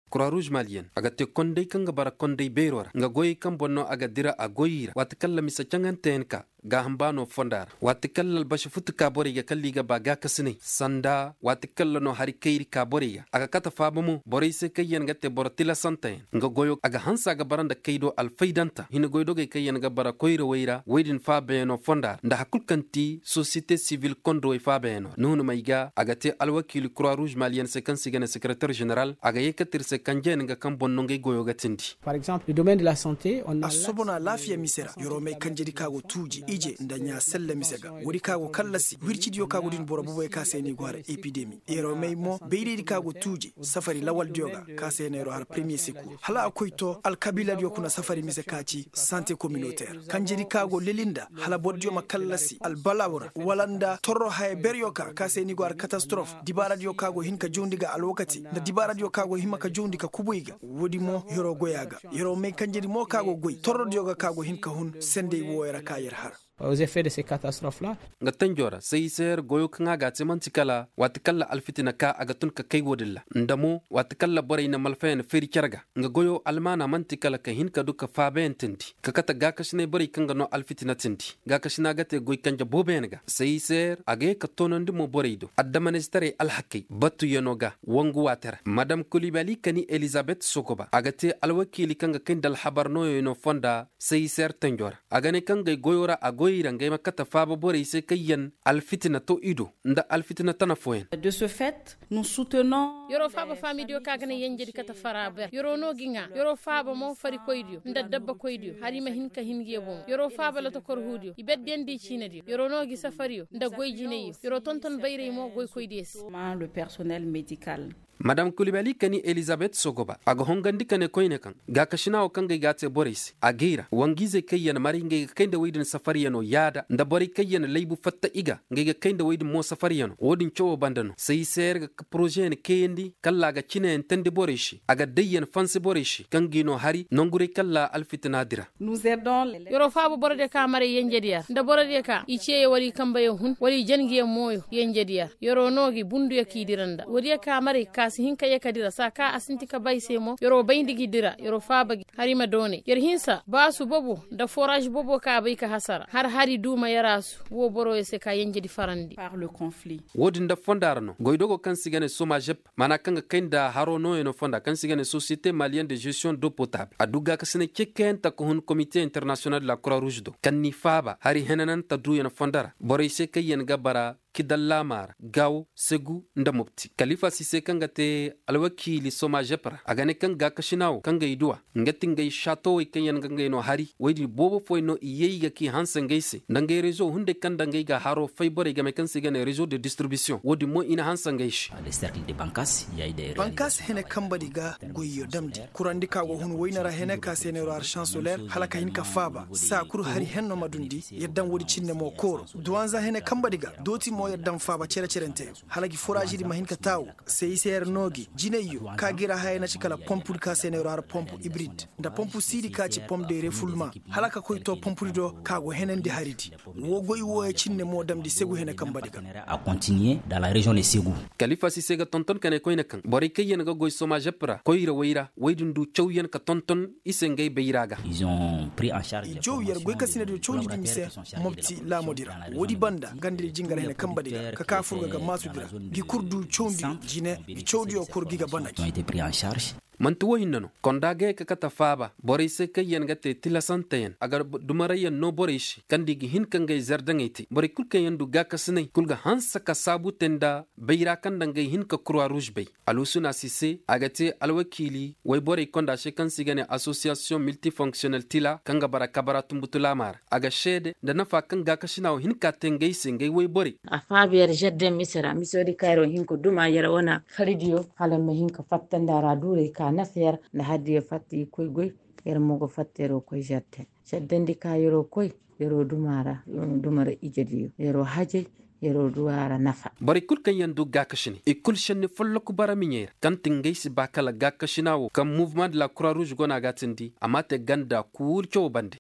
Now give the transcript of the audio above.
Croix Rouge Malien aga te kondai kanga bara kondai beirora nga goyi kan bonno aga dira a goyira wata kala misa cangantenka ga hambano fondar wata kala bashi futu ka boriga kalliga ba ga kasine sanda wata kala no hari kairi ka boriga aga kata fabamu borai se kayyan gatte bortila santayen nga goyo aga hansa ga baranda kaido alfaidanta hina goydo ga kayyan ga bara koyra weira wedin fabeno fondar nda hakulkanti société civile kondo e fabeno nunu maiga aga te alwakil Croix Rouge Malien se kan sigane secrétaire général aga yekatir se kanjen nga kan bonno ngay goyo ga tindi. Par exemple le domaine de la santé on a asobona lafiya misera yoro mai kanjedi kago tuji ije ndanya sella misega wori kago kallasi wircidiyo kago din boro bubo ka seni gwara epidemi yoro mai mo beedi kago tuji safari lawal dioga ka seni ro har premier secours hala akoyto al kabila dio kuna safari misekaci santé communautaire kanjedi kago lelinda hala boddio makallasi al balawra walanda torro hay beryoka ka seni gwara catastrophe dibara dio kago hinka jondiga al wakati na dibara dio kago himaka jondika kubuiga wodi mo yoro goyaga yoro mai kanjedi mo kago goy torro dioga kago hinka hun sende woyra kayer har aux effets de ces catastrophes-là. Ngatanjora seiser goyo kanga gatse mantikala watikalla alfitina ka agatun ka kai wodilla ndamo watikalla borayna malfayan feri charga nga goyo almana mantikala ka hinka duka faben tindi kakata gakashne boray kanga no alfitina tindi gakashna gate goy kanja bobenga seiser age ka tonondi mo boraydo addamanestare alhaqi batu yonoga wangu watera madam Coulibaly kani Elizabeth Sokoba agate alwakili kanga kindal habarno yono fonda seiser tanjora agane kanga goyora agoy irangai makata faba bore se kayan alfitina to ido nda alfitina tanafoyen. De ce fait, nous soutenons yoro faba famidio kagane yenjedi kata faraber yoro no ginga yoro faba mo fari koydio nda dabba koydio harima hinka hingiye bom yoro faba la to korhudio ibeddendi chinedio yoro no gi safario nda goyjineyo yoro tonton bayre mo goy koydes le personnel médical. Madame Coulibaly kani Elizabeth Sogoba aga hongandi kane koyne kan ga kashina o kanga gate boris agira wangize kayyan mari ngai kainda weydin safariyano yada nda bori kayyan laybu fatta iga ngai kainda weydin mo safariyano wodin chowo bandano sai ser ga projet ne kayandi kalla ga chine entende borishi aga dayyan fanse borishi kangino hari nongure kalla alfitna dira. Nous aidons yoro faabu borode ka mari yenjediya nda borode ka ice wali kambaye hun wali jangiye moyo yenjediya yoro nogi bundu yakidiranda wodi ka mari si hinka yakadira saka asintika baysemo yoro bayndigi dira yoro fabagi harima done yer hinsa basu bobo da forage bobo ka bay ka hasara har hari duma yarasu wo boro ese ka yenjedi farandi par le conflit wodin da fondarno goydogo kan sigane somajep mana kanga kainda harono eno fonda kan sigane société malienne de gestion d'eau potable aduga kasene keken ta ko hun comité international de la croix rouge do kan ni faba hari henanan ta du eno fondara boro ese kayen gabara kidallamar gaw segu ndamopti Khalifa Cissé kanga te alwakili soma jepra agane kanga kashinaw kanga idua ngati ngai chateau ikenyan kanga no hari wadi bobo foi no iyeiga ki hansa ngaise ndangai réseau hunde kanda ngai ga haro faibore ga mekan sigane réseau de distribution wodi mo ina hansa ngaishi les cercles de bankas yayi de bankas hene kambadi ga goyyo damdi kurandi ka go hun woynara hene ka senero ar chancelier halaka hin ka faba sa kur hari henno madundi yeddan wodi cinne mo koro duwanza hene kambadi ga doti mo yeddan faba cerente halagi forage di mahin ka taw sey ser nogi jineyo kagira hayna cikala pompe ka senero har pompe hybride nda pompe sidi ka ci pompe de refoulement halaka koy to pompe do kago henende haridi wo goy wo cinne mo damdi segu hene kambadi ga a continuer dans la région de Ségou. Khalifa Cissé ga tonton kane koy nakan bori kayen ga goy soma jepra koyra weira weydundu chawyen ka tonton isengay beiraga ils ont pris en charge jow yer goy kasine do chawni di mise mobti la modira wodi banda gandiri jingar hene kambadi ka kafurga ga masudira gi kurdu chawndi jine gi chawdi o kurgi ga banda ont été pris en charge. mantuwo hinnano kondage ka kata faba borise kayen gate tilasantayen agar dumarayen no borishi kandigi hin kangay zardangeti bori kulkayen du gakasnay kulga hansa ka sabu tenda bayra kandangay hin ka Croix Rouge bay alusuna Cissé agate alwakili way bori konda shekan sigane association multifonctionnelle tila kanga bara kabara tumbutulamar aga shede da nafa kanga kashinaw hin ka tengay singay way bori a fabier jedde misori kairo hin ko duma yara wana faridio halama hin ka fattanda radure ka nafer na hadiye fatti koy goy mogo fattero koy jaddendi ka yoro koy yoro dumara ijediyo yoro haje yero duara nafa bari kul kan yandu gakashini ikul shanni folloku baraminyer kan tingay si bakala gakashinawo kam mouvement de la Croix Rouge gona gatindi amate ganda kul cho bande